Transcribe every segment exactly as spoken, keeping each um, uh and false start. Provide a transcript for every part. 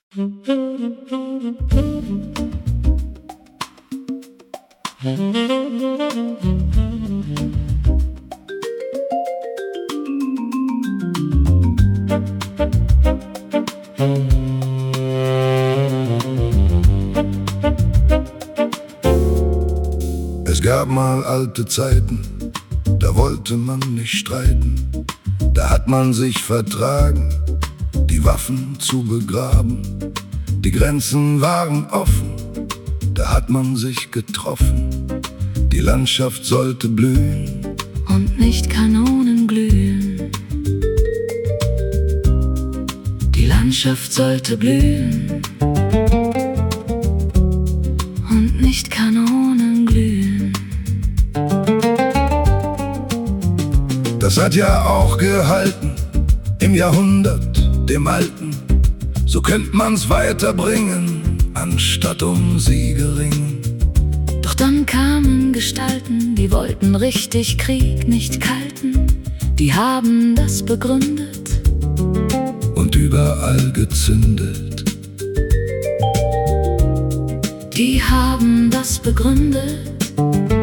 Es gab mal alte Zeiten, da wollte man nicht streiten. Da hat man sich vertragen, die Waffen zu begraben. Die Grenzen waren offen, da hat man sich getroffen. Die Landschaft sollte blühen und nicht Kanonen glühen. Die Landschaft sollte blühen und nicht Kanonen glühen. Das hat ja auch gehalten im Jahrhundert, dem Alten. So könnt man's weiterbringen, anstatt um Siege ringen. Doch dann kamen Gestalten, die wollten richtig Krieg, nicht kalten. Die haben das begründet und überall gezündet. Die haben das begründet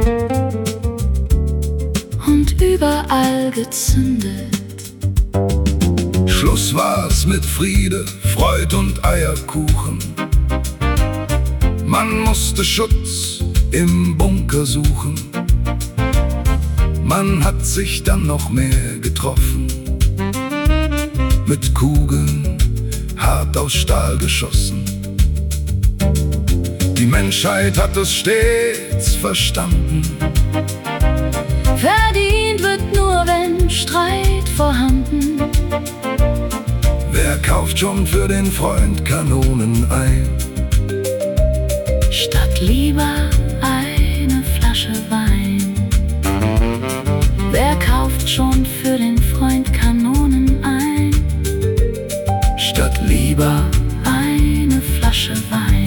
und überall gezündet. Schluss war's mit Friede, Freud und Eierkuchen. Man musste Schutz im Bunker suchen. Man hat sich dann noch mehr getroffen, mit Kugeln hart aus Stahl geschossen. Die Menschheit hat es stets verstanden. Verdient wird nur, wenn Streit vorhanden. Wer kauft schon für den Freund Kanonen ein, statt lieber eine Flasche Wein? Wer kauft schon für den Freund Kanonen ein, statt lieber eine Flasche Wein?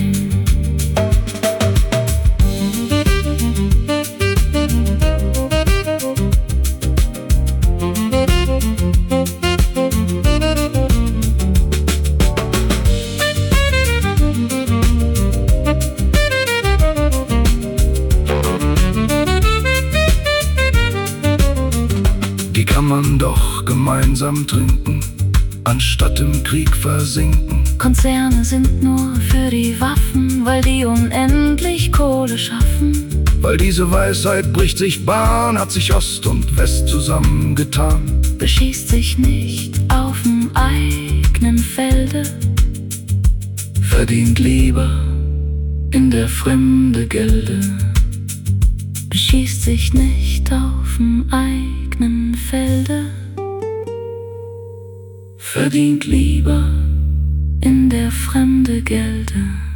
Die kann man doch gemeinsam trinken, anstatt im Krieg versinken. Konzerne sind nur für die Waffen, weil die unendlich Kohle schaffen. Weil diese Weisheit bricht sich Bahn, hat sich Ost und West zusammengetan. Beschießt sich nicht auf'm eigenen Felde, verdient lieber in der Fremde Gelde. Beschießt sich nicht auf'm eigenen Felde, verdient lieber in der Fremde Gelde.